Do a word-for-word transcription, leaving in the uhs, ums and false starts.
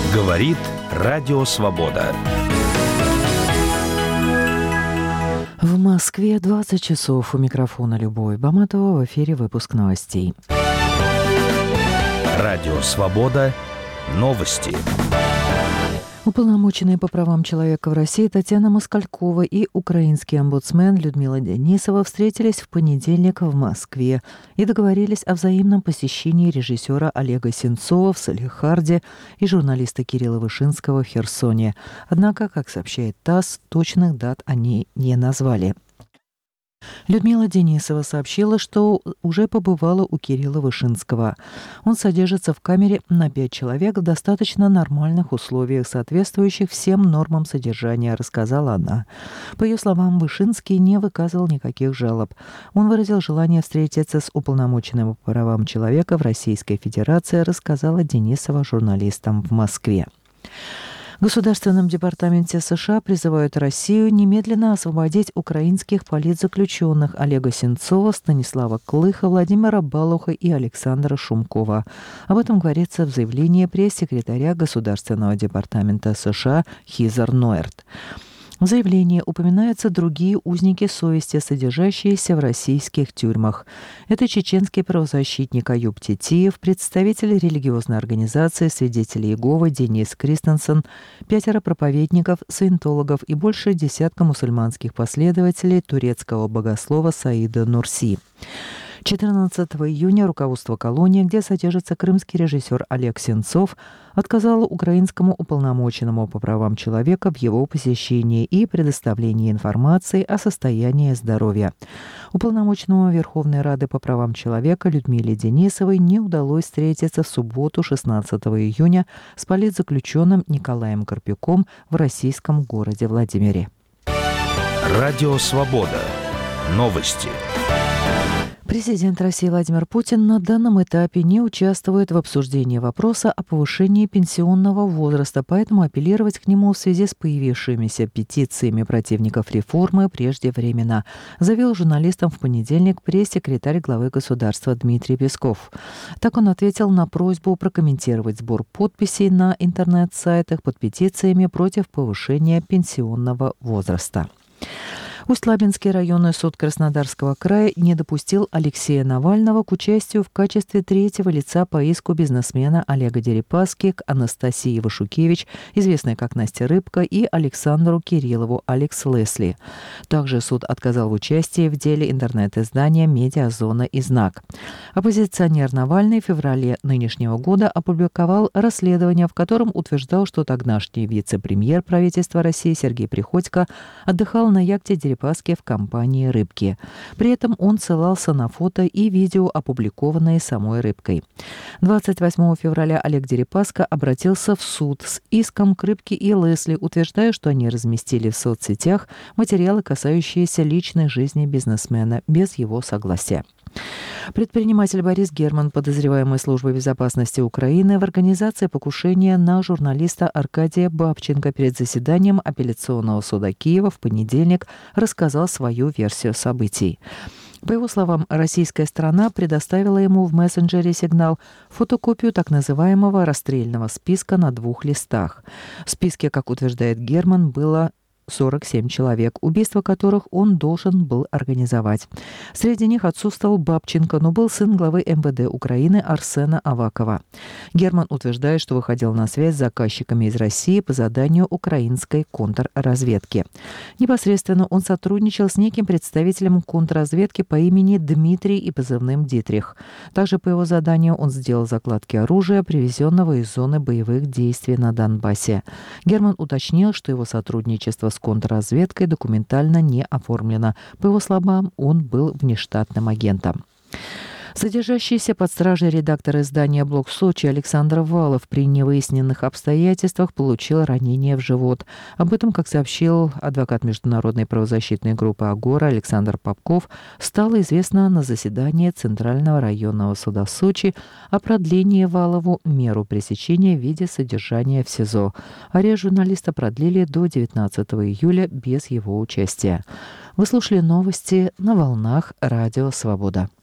Говорит Радио Свобода. В Москве двадцать часов. У микрофона Любовь Баматова. В эфире выпуск новостей. Радио Свобода. Новости. Уполномоченные по правам человека в России Татьяна Москалькова и украинский омбудсмен Людмила Денисова встретились в понедельник в Москве и договорились о взаимном посещении режиссера Олега Сенцова в Салехарде и журналиста Кирилла Вышинского в Херсоне. Однако, как сообщает ТАСС, точных дат они не назвали. Людмила Денисова сообщила, что уже побывала у Кирилла Вышинского. Он содержится в камере на пять человек в достаточно нормальных условиях, соответствующих всем нормам содержания, рассказала она. По ее словам, Вышинский не выказывал никаких жалоб. Он выразил желание встретиться с уполномоченным по правам человека в Российской Федерации, рассказала Денисова журналистам в Москве. В Государственном департаменте США призывают Россию немедленно освободить украинских политзаключенных Олега Сенцова, Станислава Клыха, Владимира Балуха и Александра Шумкова. Об этом говорится в заявлении пресс-секретаря Государственного департамента США Хизер Нойерт. В заявлении упоминаются другие узники совести, содержащиеся в российских тюрьмах. Это чеченский правозащитник Аюб Тетиев, представитель религиозной организации «Свидетели Иеговы» Денис Кристенсен, пятеро проповедников, саентологов и больше десятка мусульманских последователей турецкого богослова Саида Нурси. четырнадцатого июня руководство колонии, где содержится крымский режиссер Олег Сенцов, отказало украинскому уполномоченному по правам человека в его посещении и предоставлении информации о состоянии здоровья. Уполномоченному Верховной Рады по правам человека Людмиле Денисовой не удалось встретиться в субботу шестнадцатого июня с политзаключенным Николаем Карпюком в российском городе Владимире. Радио Свобода. Новости. Президент России Владимир Путин на данном этапе не участвует в обсуждении вопроса о повышении пенсионного возраста, поэтому апеллировать к нему в связи с появившимися петициями противников реформы преждевременно, заявил журналистам в понедельник пресс-секретарь главы государства Дмитрий Песков. Так он ответил на просьбу прокомментировать сбор подписей на интернет-сайтах под петициями против повышения пенсионного возраста. Усть-Лабинский районный суд Краснодарского края не допустил Алексея Навального к участию в качестве третьего лица по иску бизнесмена Олега Дерипаски к Анастасии Вашукевич, известной как Настя Рыбка, и Александру Кириллову Алекс Лесли. Также суд отказал в участии в деле интернет-издания «Медиазона» и «Знак». Оппозиционер Навальный в феврале нынешнего года опубликовал расследование, в котором утверждал, что тогдашний вице-премьер правительства России Сергей Приходько отдыхал на яхте Дерипаски в компании «Рыбки». При этом он ссылался на фото и видео, опубликованные самой «Рыбкой». двадцать восьмого февраля Олег Дерипаска обратился в суд с иском к «Рыбке» и Лесли, утверждая, что они разместили в соцсетях материалы, касающиеся личной жизни бизнесмена, без его согласия. Предприниматель Борис Герман, подозреваемый Службой безопасности Украины в организации покушения на журналиста Аркадия Бабченко, перед заседанием апелляционного суда Киева в понедельник рассказал свою версию событий. По его словам, российская сторона предоставила ему в мессенджере «Сигнал» фотокопию так называемого расстрельного списка на двух листах. В списке, как утверждает Герман, было сорок семь человек, убийство которых он должен был организовать. Среди них отсутствовал Бабченко, но был сын главы эм вэ дэ Украины Арсена Авакова. Герман утверждает, что выходил на связь с заказчиками из России по заданию украинской контрразведки. Непосредственно он сотрудничал с неким представителем контрразведки по имени Дмитрий и позывным Дитрих. Также по его заданию он сделал закладки оружия, привезенного из зоны боевых действий на Донбассе. Герман уточнил, что его сотрудничество с контрразведкой документально не оформлено. По его словам, он был внештатным агентом. Содержащийся под стражей редактор издания «Блог Сочи» Александр Валов при невыясненных обстоятельствах получил ранение в живот. Об этом, как сообщил адвокат международной правозащитной группы «Агора» Александр Попков, стало известно на заседании Центрального районного суда Сочи о продлении Валову меру пресечения в виде содержания в СИЗО. Арест журналиста продлили до девятнадцатого июля без его участия. Вы слушали новости на волнах Радио Свобода.